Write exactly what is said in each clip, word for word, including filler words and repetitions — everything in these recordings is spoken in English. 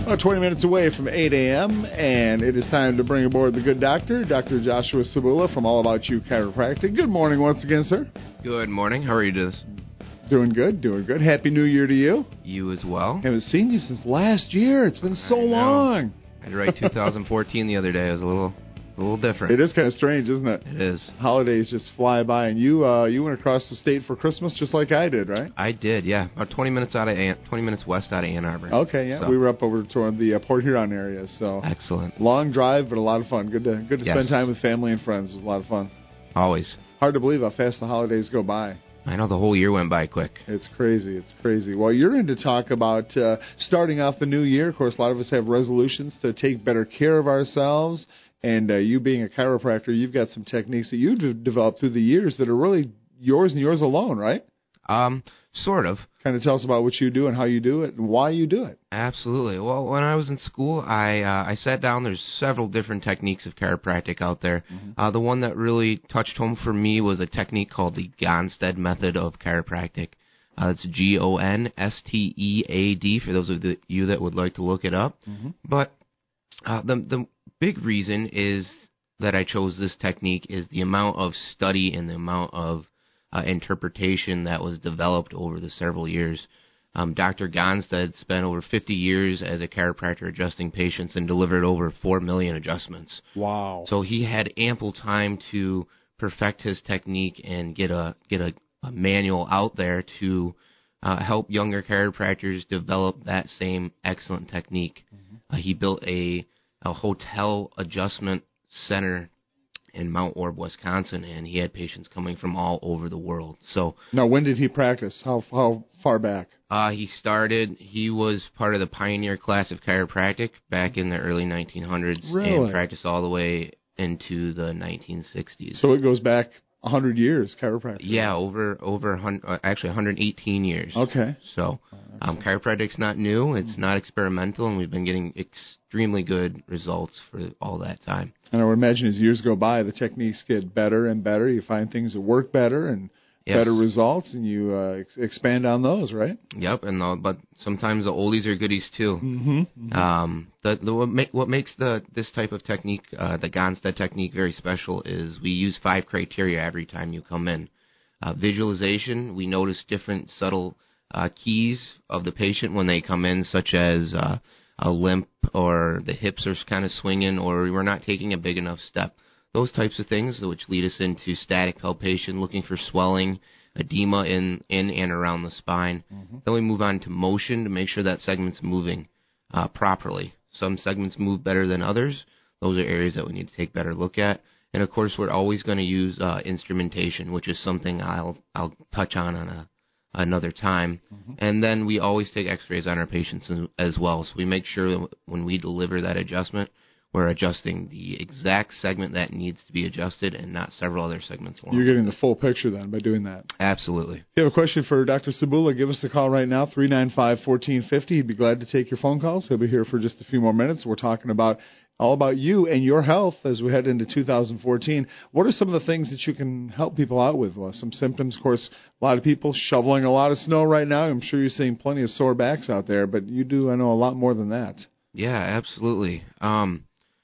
About twenty minutes away from eight a.m., and it is time to bring aboard the good doctor, Doctor Joshua Cibula from All About You Chiropractic. Good morning once again, sir. Good morning. How are you doing? Doing good, doing good. Happy New Year to you. You as well. Haven't seen you since last year. It's been so I know. long. I had to write two thousand fourteen the other day. It was a little, a little different. It is kind of strange, isn't it? It is. Holidays just fly by, and you uh, you went across the state for Christmas just like I did, right? I did, yeah. About twenty minutes out of Ann, twenty minutes west out of Ann Arbor. Okay, yeah. So. We were up over toward the uh, Port Huron area, so excellent. Long drive, but a lot of fun. Good to good to yes. spend time with family and friends. It was a lot of fun. Always. Hard to believe how fast the holidays go by. I know the whole year went by quick. It's crazy. It's crazy. Well, you're in to talk about uh, starting off the new year. Of course, a lot of us have resolutions to take better care of ourselves. And uh, you being a chiropractor, you've got some techniques that you've developed through the years that are really yours and yours alone, right? Um, sort of. Kind of tell us about what you do and how you do it and why you do it. Absolutely. Well, when I was in school, I uh, I sat down. There's several different techniques of chiropractic out there. Mm-hmm. Uh, the one that really touched home for me was a technique called the Gonstead method of chiropractic. Uh, it's G O N S T E A D for those of the, you that would like to look it up. Mm-hmm. But uh, the the big reason is that I chose this technique is the amount of study and the amount of uh, interpretation that was developed over the several years. Um, Doctor Gonstead spent over fifty years as a chiropractor adjusting patients and delivered over four million adjustments. Wow. So he had ample time to perfect his technique and get a get a, a manual out there to uh, help younger chiropractors develop that same excellent technique. Mm-hmm. Uh, he built a, a hotel adjustment center in Mount Orb, Wisconsin, and he had patients coming from all over the world. So now, when did he practice? How how far back? Uh, he started, he was part of the pioneer class of chiropractic back in the early nineteen hundreds really? And practiced all the way into the nineteen sixties. So it goes back one hundred years, chiropractic. Yeah, over, over uh, actually one hundred eighteen years. Okay. So um, chiropractic's not new, it's mm-hmm. not experimental, and we've been getting extremely good results for all that time. And I would imagine as years go by, the techniques get better and better. You find things that work better and yes. better results, and you uh, ex- expand on those, right? Yep, and the, but sometimes the oldies are goodies too. Mm-hmm. Mm-hmm. Um, the, the what, ma- what makes the this type of technique, uh, the Gonstead technique, very special is we use five criteria every time you come in. Uh, visualization, we notice different subtle uh, keys of the patient when they come in, such as uh, a limp or the hips are kind of swinging or we're not taking a big enough step. Those types of things, which lead us into static palpation, looking for swelling, edema in, in and around the spine. Mm-hmm. Then we move on to motion to make sure that segment's moving uh, properly. Some segments move better than others. Those are areas that we need to take better look at. And, of course, we're always going to use uh, instrumentation, which is something I'll I'll touch on on a, another time. Mm-hmm. And then we always take x-rays on our patients as well. So we make sure that when we deliver that adjustment, we're adjusting the exact segment that needs to be adjusted and not several other segments along. You're getting the full picture then by doing that. Absolutely. If you have a question for Doctor Cibula, give us a call right now, three nine five, one four five zero. He'd be glad to take your phone calls. He'll be here for just a few more minutes. We're talking about all about you and your health as we head into two thousand fourteen. What are some of the things that you can help people out with? Well, some symptoms, of course, a lot of people shoveling a lot of snow right now. I'm sure you're seeing plenty of sore backs out there, but you do, I know, a lot more than that. Yeah, absolutely. Um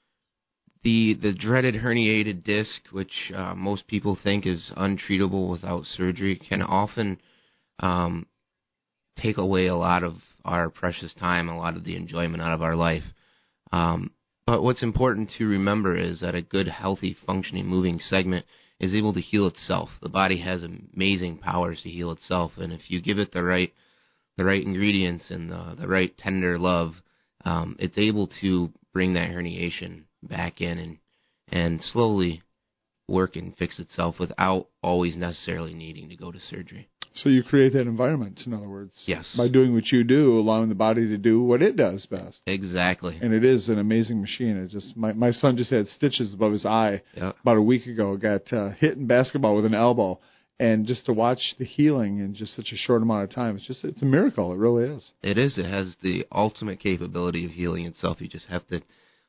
The the dreaded herniated disc, which uh, most people think is untreatable without surgery, can often um, take away a lot of our precious time, a lot of the enjoyment out of our life. Um, but what's important to remember is that a good, healthy, functioning, moving segment is able to heal itself. The body has amazing powers to heal itself, and if you give it the right the right ingredients and the, the right tender love, um, it's able to bring that herniation back in and and slowly work and fix itself without always necessarily needing to go to surgery. So you create that environment, in other words. Yes. By doing what you do, allowing the body to do what it does best. Exactly. And it is an amazing machine. It just my, my son just had stitches above his eye yep. about a week ago. Got uh, hit in basketball with an elbow. And just to watch the healing in just such a short amount of time, it's just it's a miracle. It really is. It is. It has the ultimate capability of healing itself. You just have to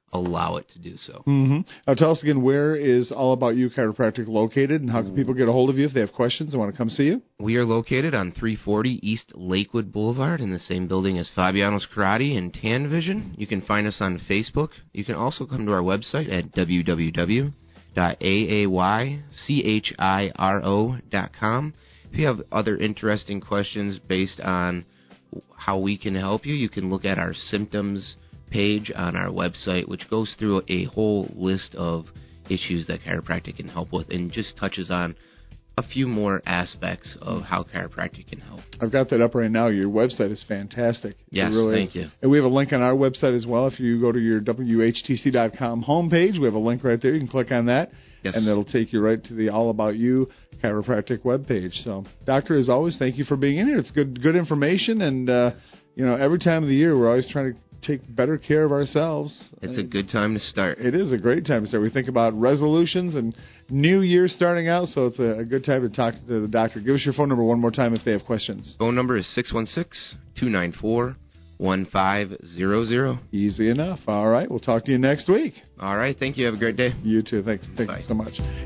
allow it to do so. Mm-hmm. Now, tell us again, where is All About You Chiropractic located, and how can people get a hold of you if they have questions and want to come see you? We are located on three forty East Lakewood Boulevard in the same building as Fabiano's Karate and Tan Vision. You can find us on Facebook. You can also come to our website at w w w dot a a y chiro dot com. If you have other interesting questions based on how we can help you, you can look at our symptoms page on our website, which goes through a whole list of issues that chiropractic can help with and just touches on a few more aspects of how chiropractic can help. I've got that up right now. Your website is fantastic. Yes, really thank is. you. And we have a link on our website as well. If you go to your w h t c dot com homepage, we have a link right there. You can click on that, yes. and that'll take you right to the All About You Chiropractic webpage. So, Doctor, as always, thank you for being in here. It's good, good information, and uh, you know, every time of the year, we're always trying to take better care of ourselves. It's a good time to start. It is a great time to start. We think about resolutions and new year starting out, so it's a, a good time to talk to the doctor. Give us your phone number one more time if they have questions. Phone number is six one six, two nine four, one five zero zero. Easy enough. All right. We'll talk to you next week. All right. Thank you. Have a great day. You too. Thanks. Thanks Bye. so much.